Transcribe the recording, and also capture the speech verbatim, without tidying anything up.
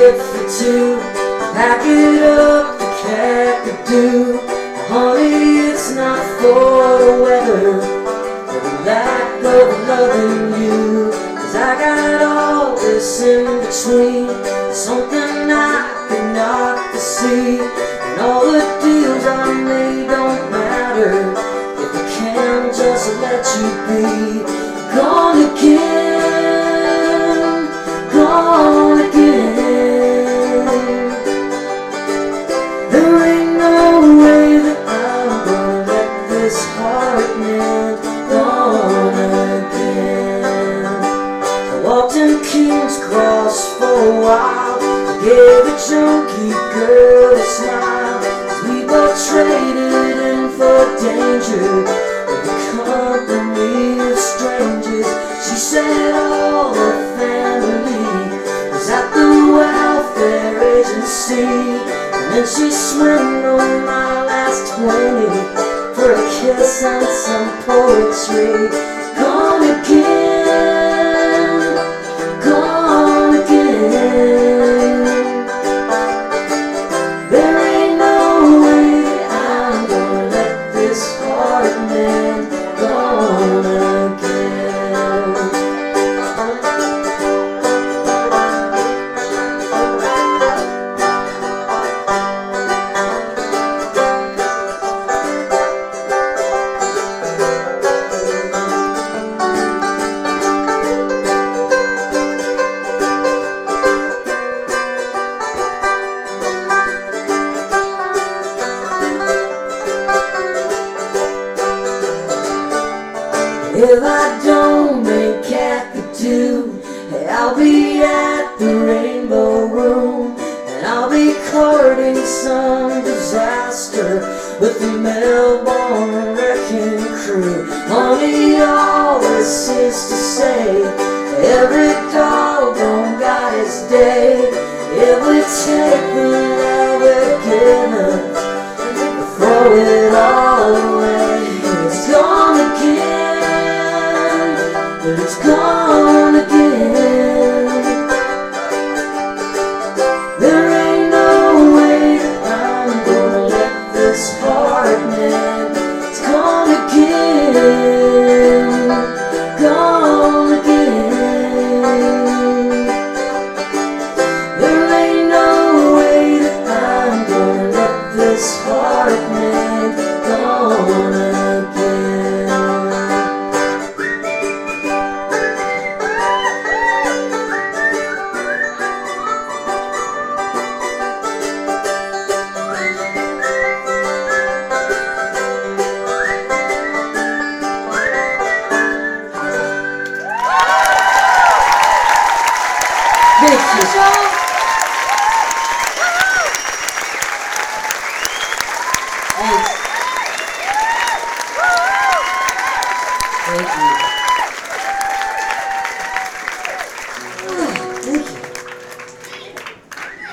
bed for two. Pack it up, the cat could do. Honey, it's not for the weather, but the lack of loving you. Cause I got all this in between, something I cannot foresee. And all the deals I made don't matter if I can't just let you be. Gone again, gone again. There ain't no way that I'm gonna let this heart mend. Gone again. I walked in King's Cross for a while, gave a junkie girl a smile, as we both traded in for danger in the company of strangers. She said all her family was at the welfare agency, and then she swindled my last twenty for a kiss and some poetry. Gone again, gone again. There ain't no way that I'm gonna let this heart mend. Gone again. If I don't make Kakadu, hey, I'll be at the Rainbow Room, and I'll be courting some disaster with the Melbourne Wrecking Crew. Mommy always seems to say every doggone got its day. If we take the love we're given, throw it all away. It's gone again, but it's gone again. There ain't no way that I'm gonna let this heart mend. It's gone again, gone again. There ain't no way that I'm gonna let this heart mend. Gone again. Thank you. Thanks.